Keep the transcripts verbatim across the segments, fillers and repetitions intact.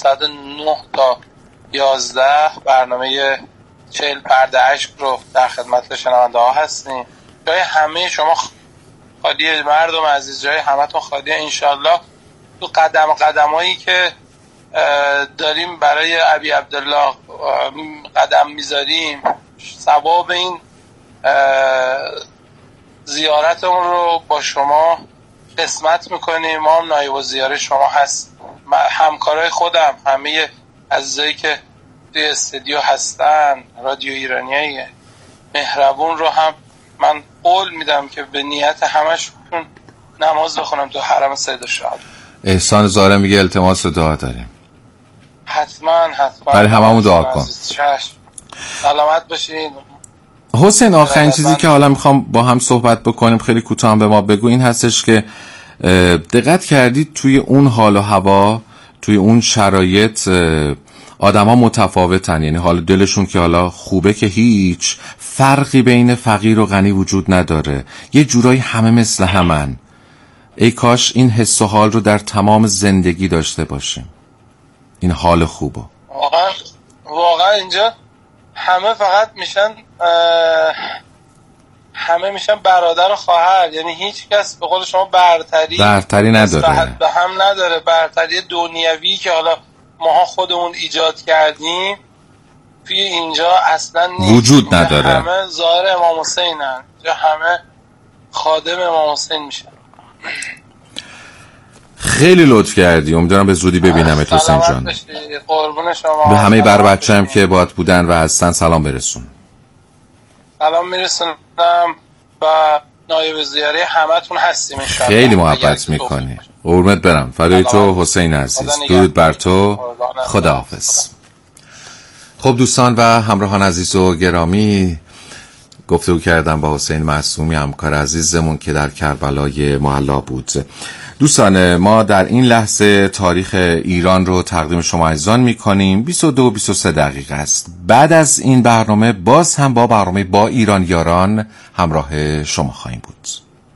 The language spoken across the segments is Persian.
ساعت نه تا یازده برنامه چهل پرده اشک رو در خدمت شنونده ها هستیم. جای همه شما خالیه، مردم عزیز، جای همتون خالیه. انشالله تو قدم قدمایی که داریم برای ابی عبدالله قدم میذاریم، ثواب این زیارتمون رو با شما قسمت میکنیم. ما هم نایب الزیاره شما هست، همکارای خودم، همه عزیزایی که توی استودیو هستن، رادیو ایرانیای مهربون رو هم من قول میدم که به نیت همشون نماز بخونم تو حرم سید الشهدا. احسان زاره میگه التماس دعا داریم. حتما حتما برای هممون دعا کن. سلامت باشین. حسین، آخرین چیزی که حالا میخوام با هم صحبت بکنیم، خیلی کوتاه هم به ما بگو، این هستش که دقت کردید توی اون حال و هوا، توی اون شرایط آدم ها متفاوتن، یعنی حالا دلشون که حالا خوبه که هیچ فرقی بین فقیر و غنی وجود نداره، یه جورایی همه مثل همن. ای کاش این حس و حال رو در تمام زندگی داشته باشیم، این حال خوبو. واقعا واقعا اینجا همه فقط میشن همه میشن برادر و خواهر، یعنی هیچ کس به قول شما برتری برتری نداره، به هم نداره. برتری دنیوی که حالا ماها خودمون ایجاد کردیم توی اینجا اصلا نیست، وجود نداره. همه ظاهر امام حسینن، جا همه خادم امام حسین میشن. خیلی لطف کردی، امیدوارم به زودی ببینمت حسین جان. قربون شما. به همه بر بچه هم که باهات بودن و هستن سلام برسون. سلام میرسونم و نایب الزیاره همتون هستیم انشاءالله. خیلی محبت میکنی. قربونت برم. فدای تو حسین عزیز. درود بر تو. خداحافظ. خب دوستان و همراهان عزیز و گرامی، گفتگو کردم با حسین معصومی، همکار عزیزمون که در کربلای معلا بود. دوستان، ما در این لحظه تاریخ ایران رو تقدیم شما عزیزان میکنیم. بیست و دو بیست و سه دقیقه است. بعد از این برنامه باز هم با برنامه با ایران یاران همراه شما خواهیم بود.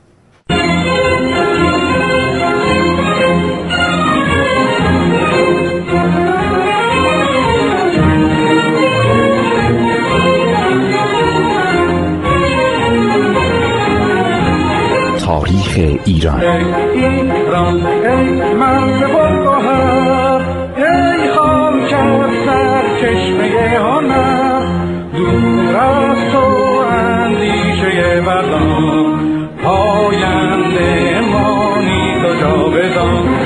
تاریخ ایران. ایران ای مرد بلگوهر، ای خاک از سرچشمه هنر، دور از تو اندیشه وطن، پاینده مانی تو جاودان.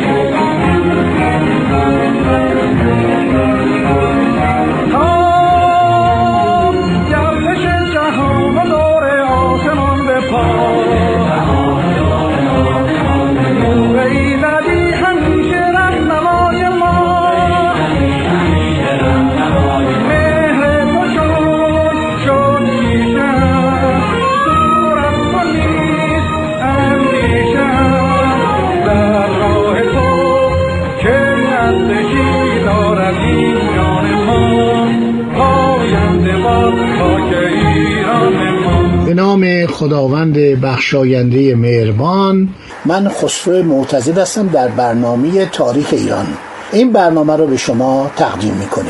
به نام خداوند بخشاینده مهربان. من خسرو معتزد هستم در برنامه تاریخ ایران. این برنامه رو به شما تقدیم میکنیم.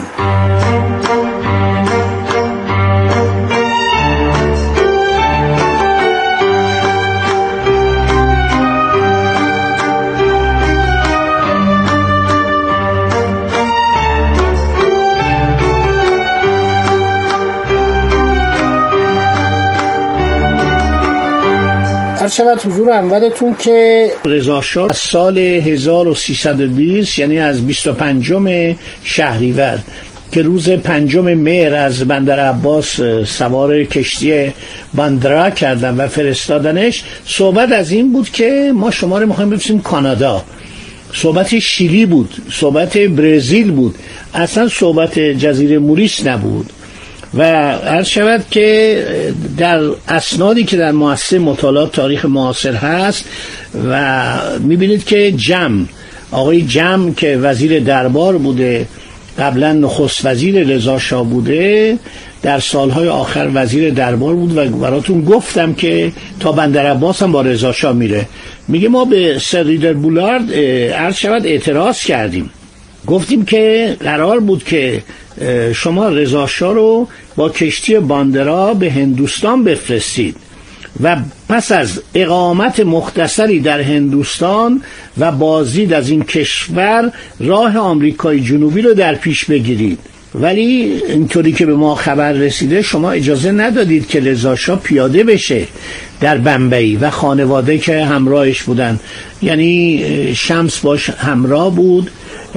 شود حضور انورتون که رضا شاه از سال هزار و سیصد و بیست، یعنی از بیست و پنجم شهریور که روز پنجم مهر از بندر عباس سوار کشتی باندرا کردن و فرستادنش، صحبت از این بود که ما شما رو میخوایم ببریم کانادا. صحبت شیلی بود، صحبت برزیل بود، اصلا صحبت جزیره موریس نبود. و عرض شود که در اسنادی که در مؤسسه مطالعات تاریخ معاصر هست و میبینید که جم آقای جم که وزیر دربار بوده، قبلا نخست وزیر رضا شاه بوده، در سالهای آخر وزیر دربار بود و براتون گفتم که تا بندر عباس هم با رضا شاه میره. میگه ما به سر ریدر بولارد عرض شود اعتراض کردیم گفتیم که قرار بود که شما رضا شاه رو با کشتی باندرا به هندوستان بفرستید و پس از اقامت مختصری در هندوستان و بازدید از این کشور راه آمریکای جنوبی رو در پیش بگیرید. ولی اینطوری که به ما خبر رسیده شما اجازه ندادید که رضا شاه پیاده بشه در بمبئی و خانواده که همراهش بودن، یعنی شمس باش همراه بود،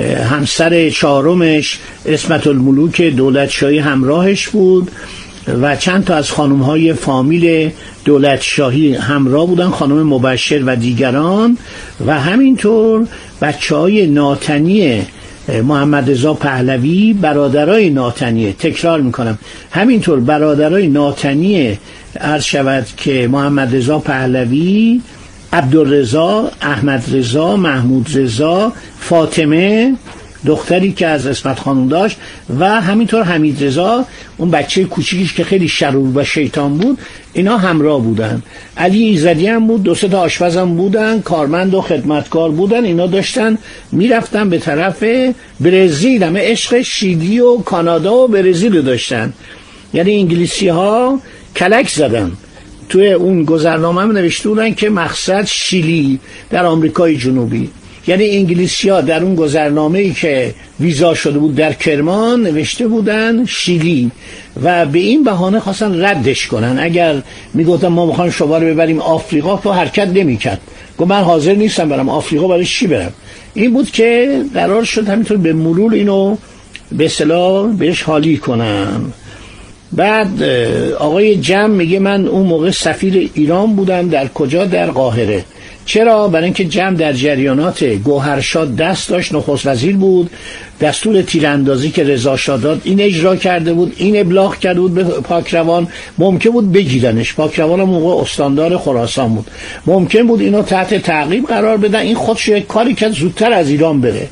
همسر چهارمش عصمت الملوک دولتشاهی همراهش بود و چند تا از خانم‌های فامیل دولتشاهی همراه بودن، خانم مبشر و دیگران، و همینطور بچه‌های ناتنی محمد رضا پهلوی، برادرای ناتنی، تکرار میکنم همینطور برادرای ناتنی عرض شود که محمد رضا پهلوی، عبدالرضا، احمد رضا، محمود رضا، فاطمه دختری که از عصمت خانم داشت و همینطور حمید رضا اون بچه کوچیکش که خیلی شرور و شیطان بود، اینا همراه بودن. علی ایزدی هم بود، دو سه تا آشپز هم بودن، کارمند و خدمتکار بودن. اینا داشتن میرفتن به طرف برزیل، همه عشق شیلی و کانادا و برزیل رو داشتن. یعنی انگلیسی ها کلک زدن، توی اون گذرنامه هم نوشته بودن که مقصد شیلی در آمریکای جنوبی. یعنی انگلیسی ها در اون گذرنامه‌ای که ویزا شده بود در کرمان نوشته بودن شیلی و به این بهانه خواستن ردش کنن. اگر میگفتن ما میخوایم شما رو ببریم آفریقا، تو حرکت نمیکرد، گفت من حاضر نیستم برم آفریقا، برای چی برم؟ این بود که قرار شد همینطور به مرور اینو به اصطلاح بهش حالی کنن. بعد آقای جمع میگه من اون موقع سفیر ایران بودم. در کجا؟ در قاهره. چرا؟ برای اینکه جمع در جریانات گوهرشاد دست داشت، نخست وزیر بود، دستور تیراندازی که رضا شاه داد این اجرا کرده بود، این ابلاغ کرده بود به پاکروان، ممکن بود بگیرنش. پاکروان موقع استاندار خراسان بود، ممکن بود اینو تحت تعقیب قرار بدن. این خودش یک کاری کرد زودتر از ایران بره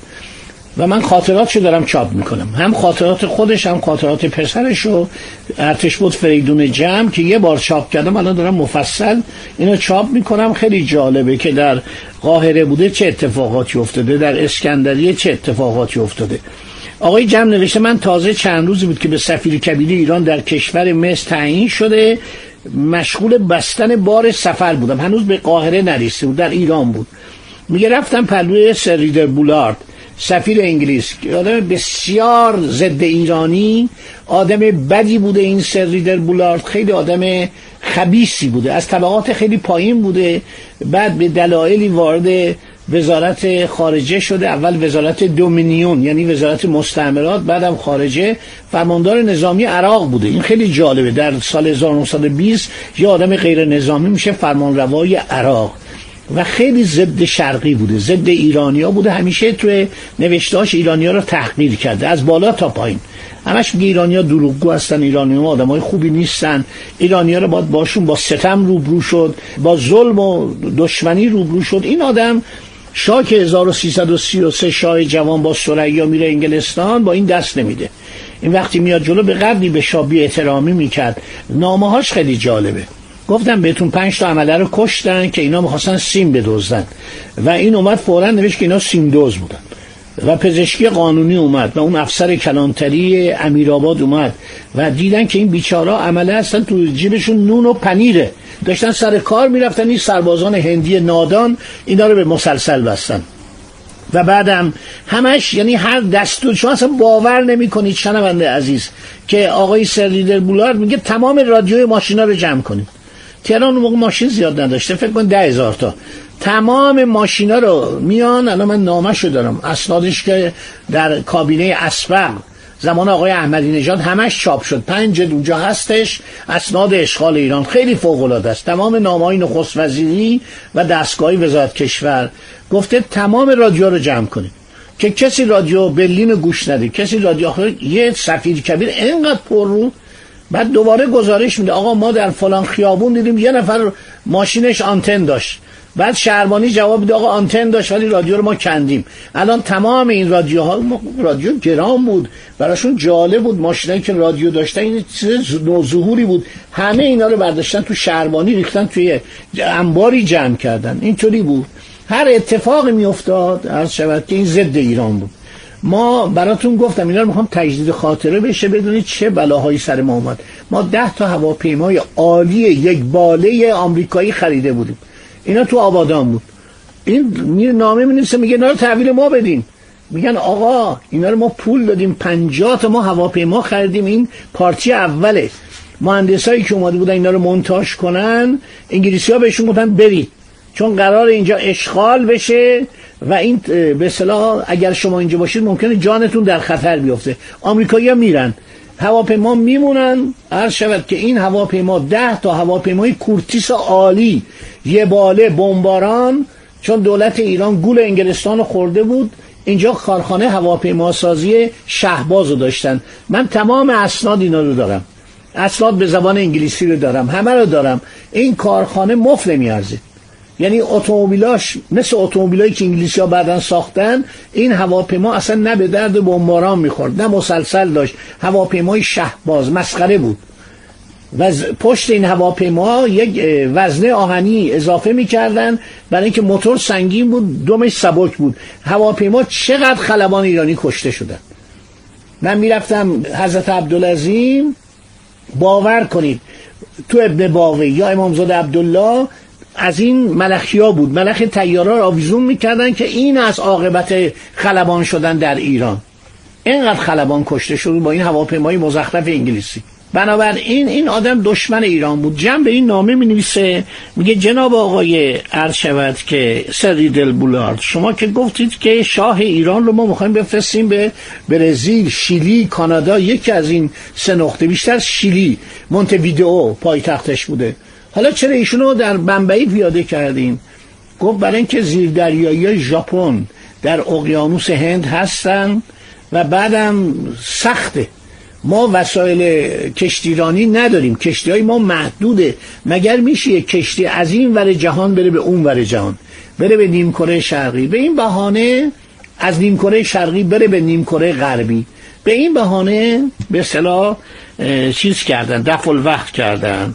و من خاطراتشو دارم چاپ میکنم، هم خاطرات خودش هم خاطرات پسرشو، ارتش بود فریدون جمع که یه بار چاپ کردم، الان دارم مفصل اینو چاپ میکنم. خیلی جالبه که در قاهره بوده چه اتفاقاتی افتاده، در اسکندریه چه اتفاقاتی افتاده. آقای جمع نوشته من تازه چند روزی بود که به سفیر کبیر ایران در کشور مصر تعیین شده، مشغول بستن بار سفر بودم، هنوز به قاهره نرسیده بود، در ایران بود. میگه رفتم پلوی سر ریدر بولارد، سفیر انگلیس، آدم بسیار ضد ایرانی، آدم بدی بوده. این سر ریدر بولارد خیلی آدم خبیثی بوده، از طبقات خیلی پایین بوده. بعد به دلایلی وارد وزارت خارجه شده، اول وزارت دومینیون یعنی وزارت مستعمرات، بعدم خارجه، فرماندار نظامی عراق بوده. این خیلی جالبه، در سال هزار و نهصد و بیست یه آدم غیر نظامی میشه فرمانروای عراق و خیلی ضد شرقی بوده، ضد ایرانیا بوده. همیشه توی نوشتهاش ایرانیا رو تحقیر کرده از بالا تا پایین. همش میگه ایرانیا دروغگو هستن، ایرانیا آدمای خوبی نیستن، ایرانیا رو باید باشون با ستم روبرو شد، با ظلم و دشمنی روبرو شد. این آدم شاه که هزار و سیصد و سی و سه شاه جوان با ثریا میره انگلستان، با این دست نمیده. این وقتی میاد جلو به قدری به شاه بی احترامی میکرد. نامه‌هاش خیلی جالبه. گفتم بهتون پنج تا عمله رو کشتن که اینا میخواستن سیم بدزدن و این اومد فوراً نوشت که اینا سیم دوز بودن و پزشکی قانونی اومد و اون افسر کلانتری امیرآباد اومد و دیدن که این بیچارا عمله هستن، تو جیبشون نون و پنیره، داشتن سر کار میرفتن. این سربازان هندی نادان اینا رو به مسلسل بستن و بعدم همش، یعنی هر دستور، شما اصلا باور نمی کنید شنونده عزیز که آقای سر ریدر بولارد میگه تمام رادیوی ماشینا رو جمع کنید. تهران اون موقع ماشین زیاد نداشته، فکر کن ده هزار تا، تمام ماشینا رو میان. الان من نامه‌شو دارم، اسنادش که در کابینه اسبق زمان آقای احمدی نژاد همش چاپ شد، پنج جلد اونجا هستش، اسناد اشغال ایران، خیلی فوق‌العاده است. تمام نامه‌های نخست وزیری و دستگاهی وزارت کشور گفته تمام رادیو رو جمع کنید که کسی رادیو برلین گوش نده، کسی رادیو آخر. یه سفیر کبیر اینقدر پر رو. بعد دوباره گزارش میده آقا ما در فلان خیابون دیدیم یه نفر ماشینش آنتن داشت. بعد شهربانی جواب میده آقا آنتن داشت ولی رادیو رو ما کندیم. الان تمام این رادیوها، رادیو گرام بود براشون، جالب بود، ماشینایی که رادیو داشتن این چیز نوظهوری بود، همه اینا رو برداشتن تو شهربانی ریختن توی انباری جمع کردن. اینطوری بود، هر اتفاقی میافتاد عرض شود که این ضد ایران بود. ما براتون گفتم اینا رو میخوام تجدید خاطره بشه بدونید چه بلاهایی سر ما اومد. ما ده تا هواپیمای عالی یک باله آمریکایی خریده بودیم، اینا تو آبادان بود. این نامه می‌نویسه میگه اینا رو تحویل ما بدین. میگن آقا اینا رو ما پول دادیم، پنجاه تا ما هواپیما خریدیم، این پارتی اوله. مهندسایی که اومده بودن اینا رو مونتاژ کنن، انگلیسی‌ها بهشون گفتن برید، چون قرار اینجا اشغال بشه و این به اصطلاح اگر شما اینجا باشید ممکنه جانتون در خطر بیفته. آمریکایی‌ها میرن، هواپیما میمونن. عرض شود که این هواپیما ده تا هواپیمای کورتیس عالی، یه باله بمباران، چون دولت ایران گول انگلستان خورده بود، اینجا کارخانه هواپیماسازی شهباز رو داشتن. من تمام اسناد اینا رو دارم، اسناد به زبان انگلیسی رو دارم، همه رو دارم. این کارخانه مفت نمیارزه، یعنی اتومبیلاش مثل اتومبیلایی که انگلیسی‌ها بعداً ساختن، این هواپیما اصلا نه به درد بمباران میخورد نه مسلسل داشت، هواپیمای شهباز مسخره بود. و پشت این هواپیما یک وزنه آهنی اضافه میکردن برای اینکه موتور سنگین بود، دمش سبک بود. هواپیما چقدر خلبان ایرانی کشته شدن. من میرفتم حضرت عبدالعظیم، باور کنید تو ابن باقی یا امامزاده عبدالله از این ملخیا بود، ملخ طیارا رو آویزون میکردن که این از عاقبت خلبان شدن در ایران. اینقدر خلبان کشته شد با این هواپیمای مزخرف انگلیسی. بنابراین این آدم دشمن ایران بود. جنب به این نامه می نویسه، میگه جناب آقای عرض شود که سر ریدل بولارد، شما که گفتید که شاه ایران رو ما میخوایم بفرستیم به برزیل، شیلی، کانادا، یکی از این سه نقطه، بیشتر شیلی، مونته‌ویدئو پایتختش بوده، حالا چرا ایشونو در بمبئی پیاده کردین؟ گفت برای اینکه زیردریایی ژاپن در اقیانوس هند هستن و بعدم سخته، ما وسایل کشتیرانی نداریم، کشتیهای ما محدوده، مگر میشه یک کشتی از این ور جهان بره به اون ور جهان، بره به نیمکره شرقی، به این بهانه از نیمکره شرقی بره به نیمکره غربی، به این بهانه به اصطلاح چیز کردن، دفع الوقت کردن.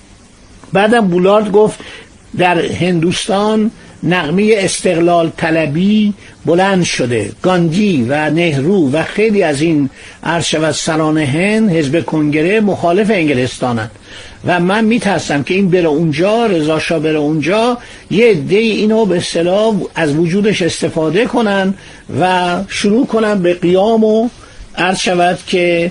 بعدم بولارد گفت در هندوستان نغمه استقلال طلبی بلند شده، گاندی و نهرو و خیلی از این عرض شود سران هند، حزب کنگره مخالف انگلستانن و من میترسم که این بره اونجا، رضا شاه بره اونجا، یه عده اینو به اصطلاح از وجودش استفاده کنن و شروع کنن به قیام و عرض شود که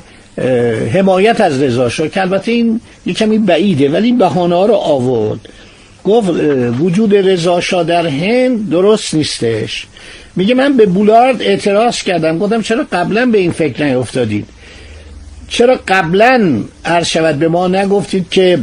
حمایت از رضا شاه، که البته این یه کمی بعیده ولی این بهانه ها رو آورد. گفت وجود رضا شاه در هند درست نیستش. میگه من به بولارد اعتراض کردم، گفتم چرا قبلا به این فکر نیفتادید؟ چرا قبلا عرض شود به ما نگفتید که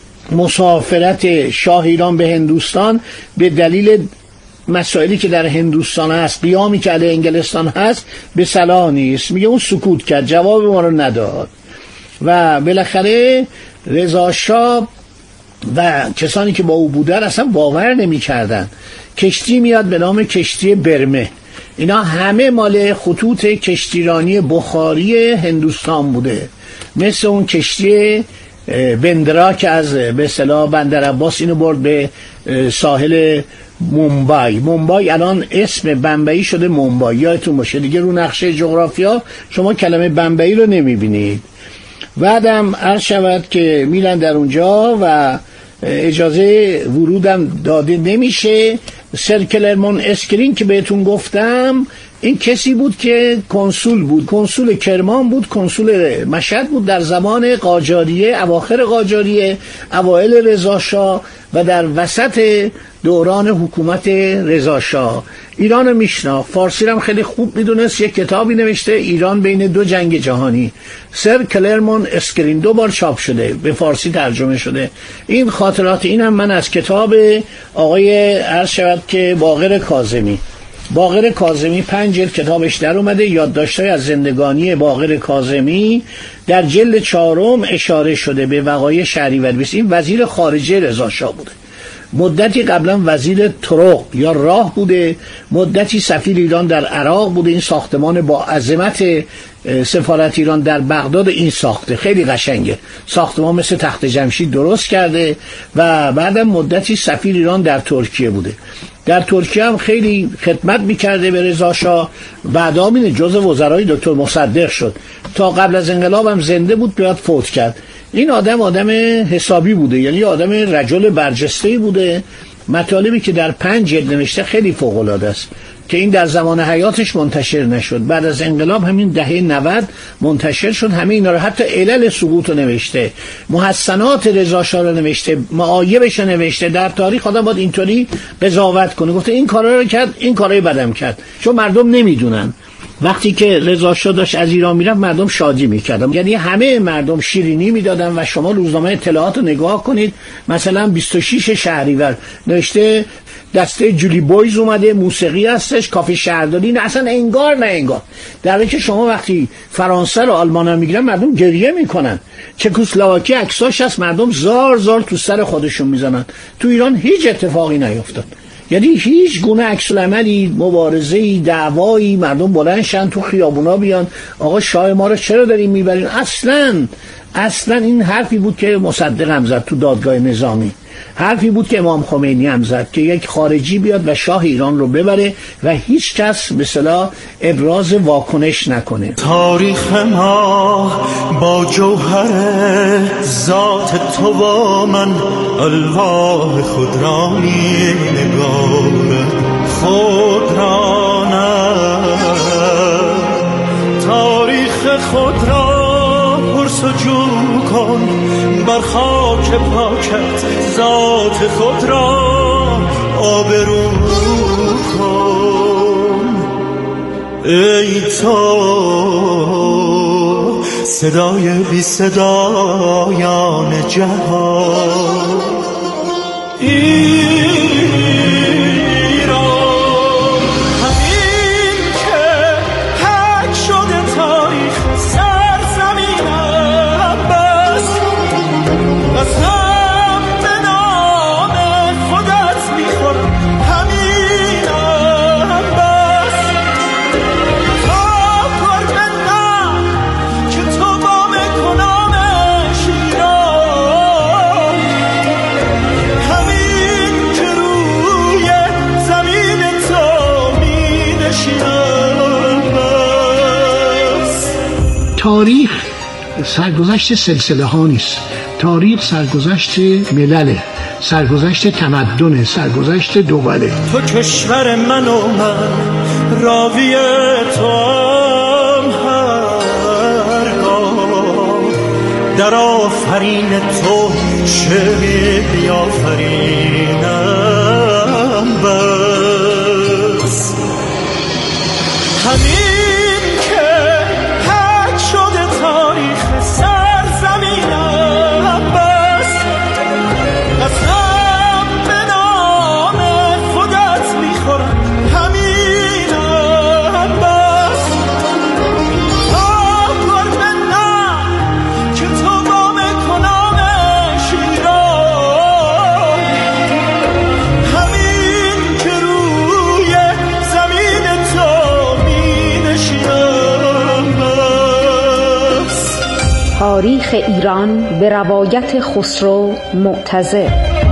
مسافرت شاه ایران به هندوستان به دلیل مسائلی که در هندوستان هست، قیامی که علیه انگلستان هست، به صلاح نیست؟ میگه اون سکوت کرد، جواب ما رو نداد و بالاخره رضا شاه و کسانی که با او بودن اصلا باور نمی کردن. کشتی میاد به نام کشتی برمه، اینا همه مال خطوط کشتیرانی بخاری هندوستان بوده، مثل اون کشتی بندرا که از به اصطلاح بندر عباس اینو برد به ساحل مومبای. مومبای الان اسم بمبئی شده مومبای، یادتون باشه دیگه، رو نقشه جغرافیا شما کلمه بمبئی رو نمیبینید. بعدم عرض شود که میرن در اونجا و اجازه ورودم داده نمیشه. سر کلرمون اسکرین که بهتون گفتم، این کسی بود که کنسول بود، کنسول کرمان بود، کنسول مشهد بود در زمان قاجاریه، اواخر قاجاریه، اوائل رضا شاه و در وسط دوران حکومت رضا شاه. ایران رو میشناخت، فارسی هم خیلی خوب میدونست، یک کتابی نوشته ایران بین دو جنگ جهانی، سر کلرمون اسکرین، دو بار چاپ شده، به فارسی ترجمه شده. این خاطرات اینم من از کتاب آقای عرض شود که باقر کاظمی، باقر کاظمی پنج جلد کتابش در اومده، یادداشت‌های از زندگانی باقر کاظمی، در جلد چهارم اشاره شده به وقایع شهریور. این وزیر خارجه رضا شاه بوده، مدتی قبلا وزیر طرق یا راه بوده، مدتی سفیر ایران در عراق بوده. این ساختمان با عظمت سفارت ایران در بغداد این ساخته، خیلی قشنگه، ساختمان مثل تخت جمشید درست کرده و بعدم مدتی سفیر ایران در ترکیه بوده. در ترکیه هم خیلی خدمت میکرده به رضا شاه. بعدا اینه جزء وزرای دکتر مصدق شد. تا قبل از انقلاب هم زنده بود، بعد فوت کرد. این آدم آدم حسابی بوده، یعنی آدم رجل برجسته‌ای بوده. مطالبی که در پنج جلد نوشته خیلی فوق‌العاده است که این در زمان حیاتش منتشر نشد. بعد از انقلاب همین دهه نود منتشر شد. همه اینا رو، حتی علل سقوط رو نوشته، محسنات رضا شاه رو نوشته، معایبش رو نوشته. در تاریخ آدم باید اینطوری قضاوت کنه، گفته این کارا رو کرد، این کارای بدم کرد، چون مردم نمیدونن. وقتی که رضا شاه داشت از ایران میرفت مردم شادی میکردن، یعنی همه مردم شیرینی میدادن. و شما روزنامه اطلاعات رو نگاه کنید، مثلا بیست و شش شهریور نوشته دسته جولی بویز اومده، موسیقی هستش، کافه شهرداری، نه اصلا انگار نه انگار. در حالی که شما وقتی فرانسه رو آلمان ها میگیرن مردم گریه میکنن. چکسلواکی عکساش هست، مردم زار زار تو سر خودشون میزنن. تو ایران هیچ اتفاقی نیفتاد، یعنی هیچ گونه عکس العملی، مبارزه‌ای، دعوایی، مردم بلند شن تو خیابونا بیان آقا شاه ما رو چرا دارین میبرین. اصلا اصلا این حرفی بود که مصدق هم زد تو دادگاه نظامی، حرفی بود که امام خمینی هم زد که یک خارجی بیاد و شاه ایران رو ببره و هیچ کس به اصطلاح ابراز واکنش نکنه. تاریخ ما با جوهر ذات تو با من الواح خود را می نگاه خود را نه تاریخ خود را پرسجو کن بر خاک پاکت ذات خود را آبرو کن. ای تو صدای بی صدایان جهان، تاریخ سرگذشت سلسله ها نیست. تاریخ سرگذشت ملله، سرگذشت تمدن، سرگذشت دوله. تو کشور من و من راوی تو هم هرگاه در آفرین تو چه بیافرینم بس. همین تاریخ ایران به روایت خسرو معتضد.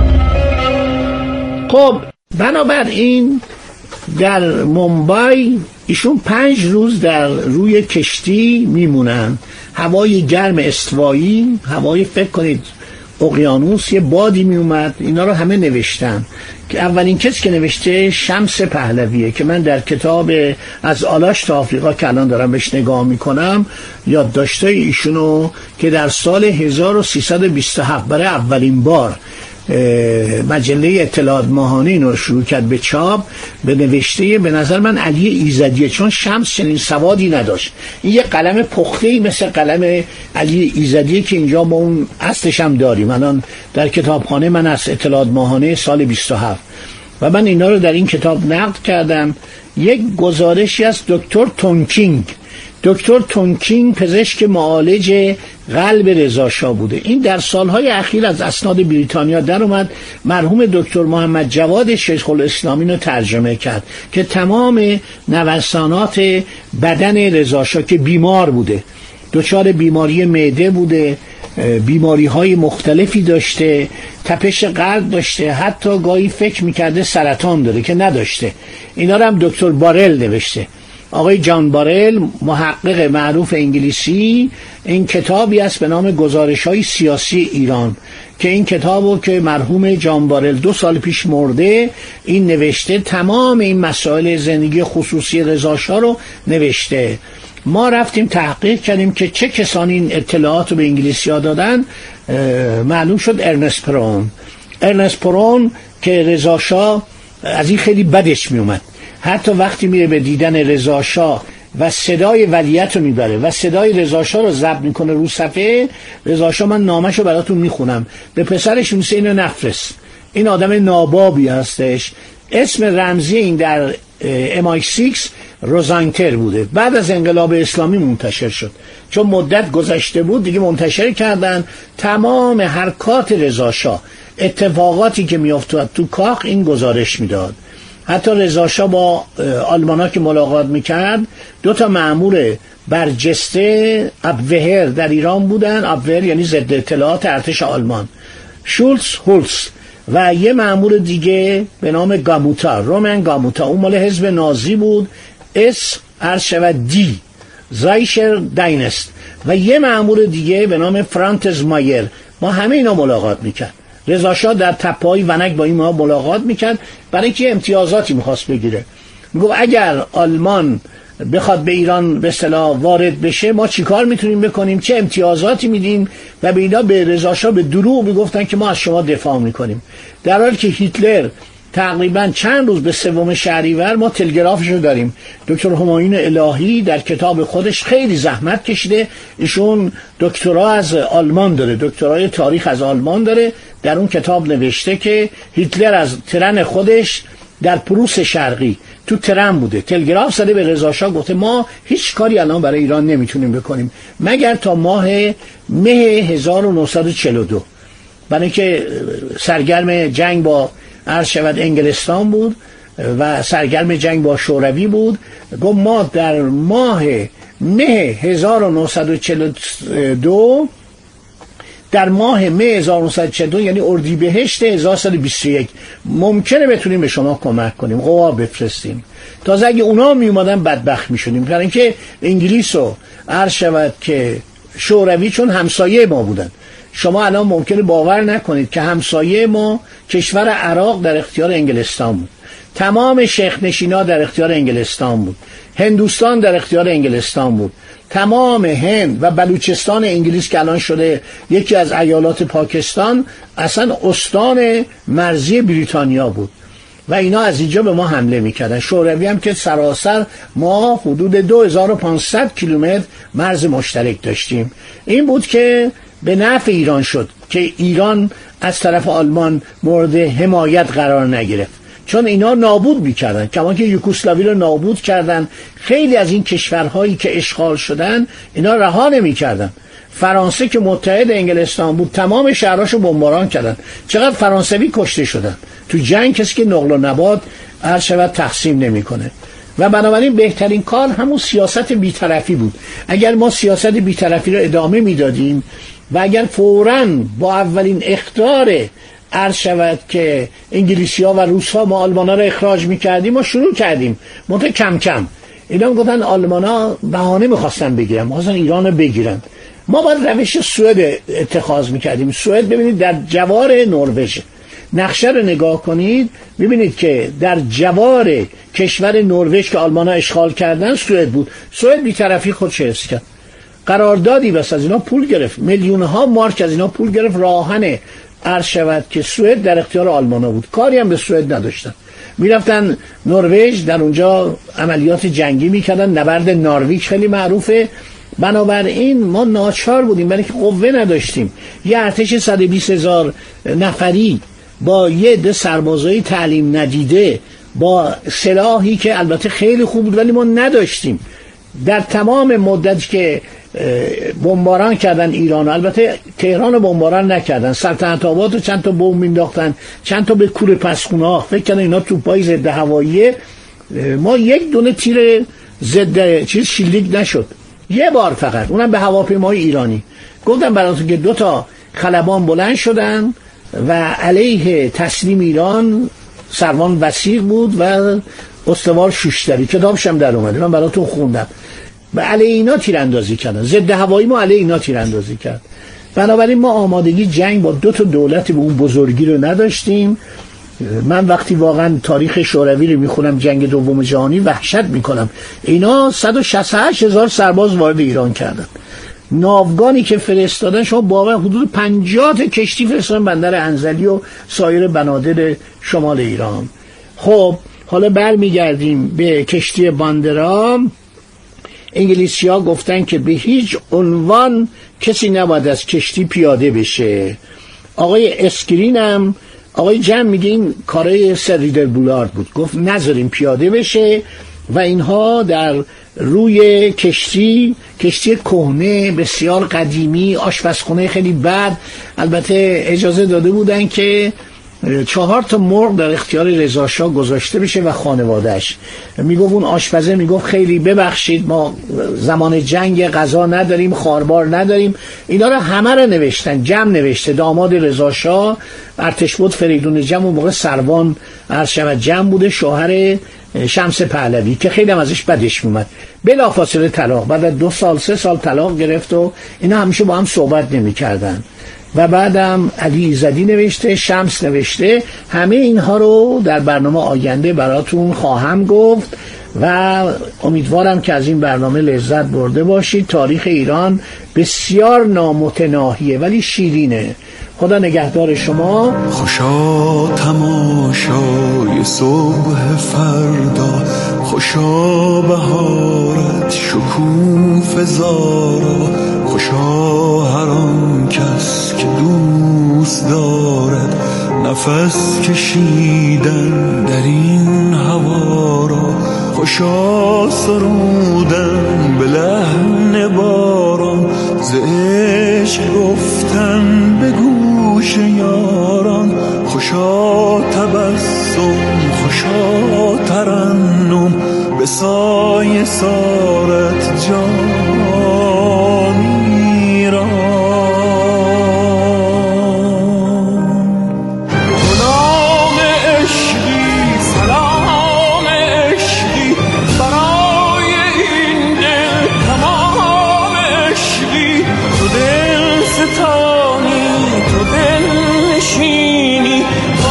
خب بنابراین در مومبای ایشون پنج روز در روی کشتی میمونن. هوای گرم استوایی، هوای فکر کنید اقیانوس، یه بادی میومد. اینا رو همه نوشتن که اولین کسی که نوشته شمس پهلویه که من در کتاب از آلاش تا آفریقا که الان دارم بهش نگاه میکنم یادداشتای ایشونو که در سال هزار و سیصد و بیست و هفت برای اولین بار مجله اطلاعات ماهانه اینو رو شروع کرد به چاپ، به نوشته به نظر من علی ایزدیه، چون شمس چنین سوادی نداشت. این یه قلم پخته‌ای مثل قلم علی ایزدیه که اینجا ما اون اصلش هم داریم الان در کتابخانه من از اطلاعات ماهانه سال بیست و هفت و من اینا رو در این کتاب نقد کردم. یک گزارشی از دکتر تونکینگ. دکتر تونکینگ پزشک معالج قلب رضا شاه بوده. این در سالهای اخیر از اسناد بریتانیا در اومد. مرحوم دکتر محمد جواد شیخ الاسلامی رو ترجمه کرد که تمام نوسانات بدن رضا شاه که بیمار بوده، دچار بیماری معده بوده، بیماری های مختلفی داشته، تپش قلب داشته، حتی گاهی فکر میکرده سرطان داره که نداشته. اینا رو هم دکتر بارل نوشته. آقای جان بارل، محقق معروف انگلیسی، این کتابی است به نام گزارش‌های سیاسی ایران که این کتابو که مرحوم جان بارل دو سال پیش مرده این نوشته، تمام این مسائل زندگی خصوصی رضا شاه رو نوشته. ما رفتیم تحقیق کردیم که چه کسانی این اطلاعات رو به انگلیسی‌ها دادن. معلوم شد ارنست پرون ارنست پرون که رضا شاه از این خیلی بدش میومد، حتی وقتی میره به دیدن رضا شاه و صدای ولیعت رو میبره و صدای رضا شاه رو ضبط میکنه رو صفحه، رضا شاه، من نامش رو براتون میخونم، به پسرش میگه اینو نفرست، این آدم نابابی هستش. اسم رمزی این در ام آی شش روزانتر بوده، بعد از انقلاب اسلامی منتشر شد، چون مدت گذشته بود دیگه منتشر کردن تمام حرکات رضا شاه، اتفاقاتی که میافتاد تو کاخ این گزارش میداد. حتی رضا شاه با آلمانا که ملاقات میکرد، دو تا مأمور برجسته ابوهر در ایران بودن. ابوهر یعنی ضد اطلاعات ارتش آلمان، شولز هولز، و یه مأمور دیگه به نام گاموتا، رومن گاموتا، اون مال حزب نازی بود، اس عرض شود دی زایشر داینست، و یه مأمور دیگه به نام فرانتز مایر. ما همه اینا ملاقات میکرد. رضا شاه در تپه‌های ونک با این ما ملاقات میکرد برای اینکه امتیازاتی میخواست بگیره. میگفت اگر آلمان بخواد به ایران به اصطلاح وارد بشه ما چیکار میتونیم بکنیم، چه امتیازاتی میدیم، و به اینا به رضا شاه به دروغ میگفتن که ما از شما دفاع میکنیم، در حالی که هیتلر تقریبا چند روز به سوم شهریور ما تلگرافشو داریم. دکتر همایون الهی در کتاب خودش خیلی زحمت کشیده، ایشون دکترا از آلمان داره، دکترای تاریخ از آلمان داره، در اون کتاب نوشته که هیتلر از ترن خودش در پروس شرقی تو ترن بوده، تلگراف زده به رضا شاه، گفته ما هیچ کاری الان برای ایران نمیتونیم بکنیم مگر تا ماه مه هزار و نهصد و چهل و دو، برای اینکه سرگرم جنگ با عرض شود انگلستان بود و سرگرم جنگ با شوروی بود. گفت ما در ماه مه هزار و نهصد و چهل و دو، در ماه مه هزار و نهصد و چهل و دو یعنی اردیبهشت هزار و سیصد و بیست و یک ممکنه بتونیم به شما کمک کنیم، قوا بفرستیم. تازه اگه اونا می اومدن بدبخت می شدیم، برای اینکه انگلیس و عرض شود که شوروی چون همسایه ما بودن. شما الان ممکنه باور نکنید که همسایه ما کشور عراق در اختیار انگلستان بود، تمام شیخ نشینا در اختیار انگلستان بود، هندوستان در اختیار انگلستان بود، تمام هند و بلوچستان انگلیس که الان شده یکی از ایالات پاکستان اصلا استان مرزی بریتانیا بود و اینا از اینجا به ما حمله میکردن. شوروی هم که سراسر ما حدود دو هزار و پانصد کیلومتر مرز مشترک داشتیم. این بود که به نفع ایران شد که ایران از طرف آلمان مورد حمایت قرار نگرفت، چون اینا نابود میکردن، کما که یوگسلاوی رو نابود کردن. خیلی از این کشورهایی که اشغال شدن اینا رها نمیکردن. فرانسه که متحد انگلستان بود تمام شهرهاشو بمباران کردن. چقدر فرانسوی کشته شدن تو جنگ، کسی که نقل و نبات هر شود تقسیم نمیکنه. و بنابراین بهترین کار همون سیاست بی‌طرفی بود. اگر ما سیاست بی‌طرفی رو ادامه میدادیم و اگر فوراً با اولین اخطار عرض شود که انگلیسی ها و روس ها ما آلمان ها رو اخراج میکردیم، ما شروع کردیم منطقه کم کم. اینا میگفتن آلمان ها بهانه میخواستن بگیرن، میخواستن ایران رو بگیرن. ما باید روش سوئد اتخاذ میکردیم. سوئد ببینید در جوار نروژ، نقشه رو نگاه کنید ببینید که در جوار کشور نروژ که آلمان ها اشغال کردن سوئد بود. سوئد بی‌طرفی خودش حفظ کرد، قراردادی بس از اینا پول گرفت، میلیون ها مارک از اینا پول گرفت، راهن عرض شود که سوئد در اختیار آلمان ها بود، کاری هم به سوئد نداشتن. میرفتن نروژ، در اونجا عملیات جنگی میکردن، نبرد نارویک خیلی معروفه. بنابراین ما ناچار بودیم، برای که قوه نداشتیم، یه ارتش صد و بیست هزار نفری با یه ده سربازای تعلیم ندیده با سلاحی که البته خیلی خوب بود ولی ما نداشتیم. در تمام مدتی که بمباران کردن ایران، البته تهران رو بمباران نکردن، سلطنت آباد رو چند تا بمب مینداختن، چند تا به کوره پسخونه‌ها، فکر کردن اینا توپای ضد هواییه. ما یک دونه تیر ضد چیز شلیک نشد، یه بار فقط، اونم به هواپیمای ایرانی. گفتم براتون که دو تا خلبان بلند شدن و علیه تسلیم ایران سروان وثیق بود و استوار شوشتری، کتابشم در اومده، من براتون خوندم. و علیه اینا تیراندازی کردن، ضد هوایی ما علیه اینا تیراندازی کرد. بنابراین ما آمادگی جنگ با دو تا دولت به اون بزرگی رو نداشتیم. من وقتی واقعا تاریخ شوروی رو میخونم، جنگ دوم جهانی، وحشت میکنم. اینا صد و شصت و هشت هزار سرباز وارد ایران کردن. ناوگانی که فرستادن، شما باور حدود پنجاه تا کشتی فرستادن بندر انزلی و سایر بنادر شمال ایران. خب حالا برمیگردیم به کشتی باندرا. انگلیسی ها گفتن که به هیچ عنوان کسی نباید از کشتی پیاده بشه. آقای اسکرین هم، آقای جمع میگه این کارای سر ریدر بولارد بود، گفت نذاریم پیاده بشه و اینها در روی کشتی، کشتی کهنه بسیار قدیمی، آشپزخونه خیلی بد، البته اجازه داده بودن که چهار تا مرغ در اختیار رضا شاه گذاشته بشه و خانوادهش. میگفت اون آشپزه میگفت خیلی ببخشید ما زمان جنگ غذا نداریم، خاربار نداریم. اینا رو همه رو نوشتن، جمع نوشته. داماد رضا شاه ارتشبد فریدون جمع، اون موقع سروان عرض شود جمع بوده، شوهر شمس پهلوی که خیلی هم ازش بدش میومد. بلافاصله طلاق، بعد از دو سال سه سال طلاق گرفت و اینا همیشه با هم صحبت نمی‌کردن. و بعدم علی ایزدی نوشته، شمس نوشته. همه اینها رو در برنامه آینده براتون خواهم گفت و امیدوارم که از این برنامه لذت برده باشید. تاریخ ایران بسیار نامتناهیه ولی شیرینه. خدا نگهدار شما. خوشا تماشای صبح فردا، خوشا بهارت شکوفه زارا، خوشا هر آن کس که دوست دارد نفس کشیدن در این هوا را، خوشا سرودن به لحن باران، ز عشق گفتن به گوش یاران، خوشا تبسم خوشا ترنم به سایه سارت جانی را. غلام عشقی سلام عشقی برای این دل تمام عشقی، تو دل ستانی تو دل نشینی، تو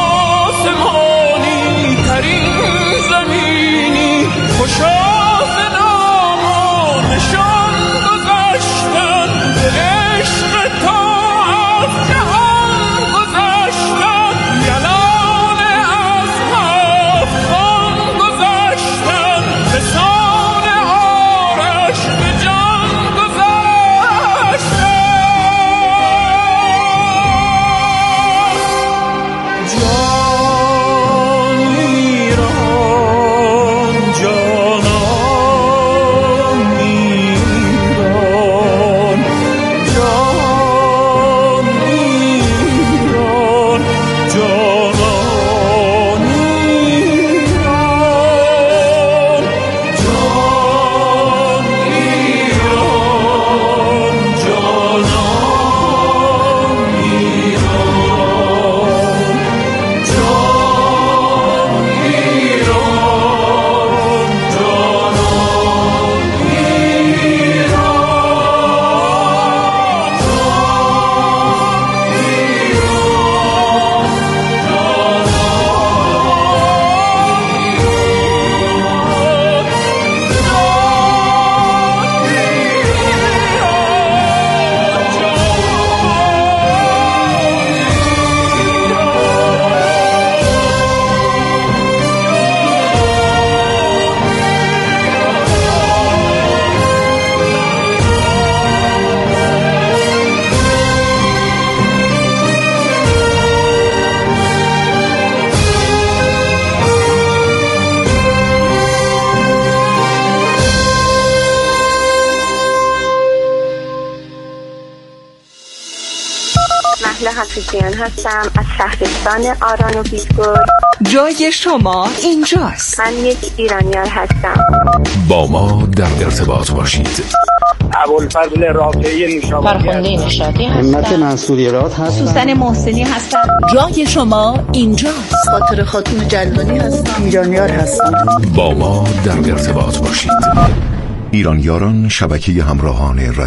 آسمانی ترین زمینی، خوشا صدام و نشان گذاشتن به عشق تو از جهان گذاشتن، یلانه از هفتان گذاشتن، به سان آرش به جان گذاشتن. جان ایران جانان ایران، جان ایران جانان ایران، جان ایران جانان ایران، جان ایران مهله حفیظیان هستم از شهرستان آران و بیسگل. جای شما اینجاست. من یک ایرانیار هستم. با ما در ارتباط باشید. ابوالفضل رافعی نوشابادی، فرخنده نشاطی همت منصوری راد هستم، سوسن محسنی هستم. جای شما اینجاست. خاطر خاتون جلدانی هستم، ایرانیار هستم. با ما در ارتباط باشید. ایرانیاران، شبکه همراهان رادیو